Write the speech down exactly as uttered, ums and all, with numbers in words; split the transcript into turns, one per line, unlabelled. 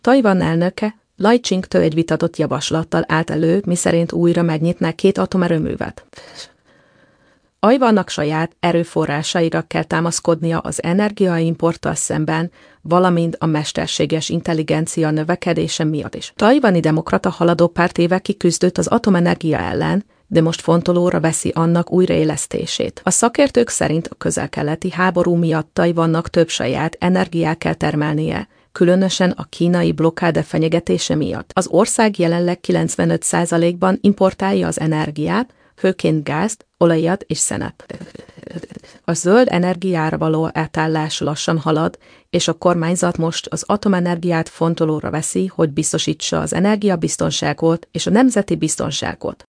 Tajvan elnöke Lai Ching-te egy vitatott javaslattal állt elő, miszerint újra megnyitná két atomerőművet. Tajvannak saját erőforrásaira kell támaszkodnia az energiaimporttal szemben, valamint a mesterséges intelligencia növekedése miatt is. Tajvani demokrata haladópárt évekig küzdött az atomenergia ellen, de most fontolóra veszi annak újraélesztését. A szakértők szerint a közel-keleti háború miatt Tajvannak több saját energiát kell termelnie, különösen a kínai blokkáde fenyegetése miatt. Az ország jelenleg kilencvenöt százalékban importálja az energiát, főként gázt, olajat és szenet. A zöld energiára való átállás lassan halad, és a kormányzat most az atomenergiát fontolóra veszi, hogy biztosítsa az energiabiztonságot és a nemzeti biztonságot.